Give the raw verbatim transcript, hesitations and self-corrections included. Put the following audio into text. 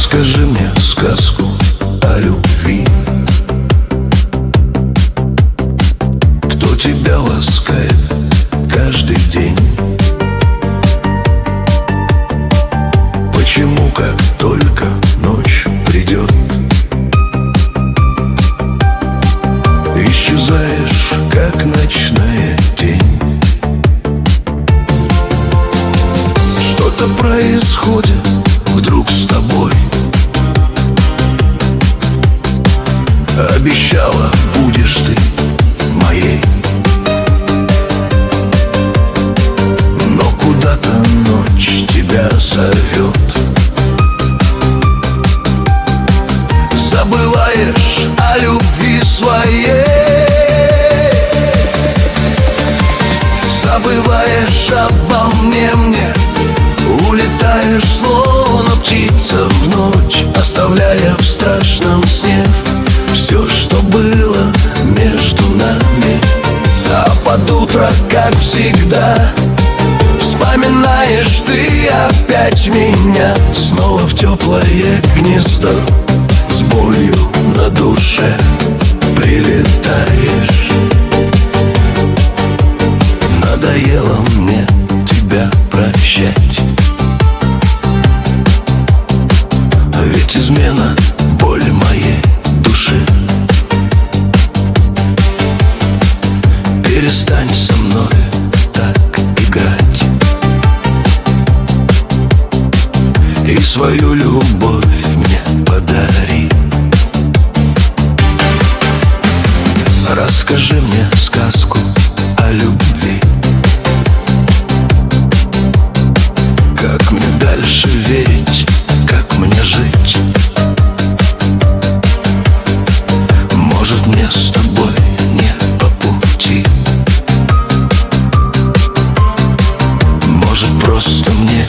Расскажи мне сказку о любви. Кто тебя ласкает каждый день? Почему, как только ночь придет, исчезаешь, как ночная тень? Что-то происходит вдруг с тобой. Обещала, будешь ты моей, но куда-то ночь тебя зовет. Забываешь о любви своей, забываешь обо мне, мне улетаешь, словно птица в ночь, оставляя в страшном сне все, что было между нами. А под утро, как всегда, вспоминаешь ты опять меня. Снова в теплое гнездо с болью на душе прилетаешь. Надоело мне тебя прощать, ведь измена — боль моей души. Перестань со мной так играть и свою любовь мне подари. Расскажи мне сказку о любви. Как мне дальше верить, как мне жить? Может, мне с тобой не по пути? Может, просто мне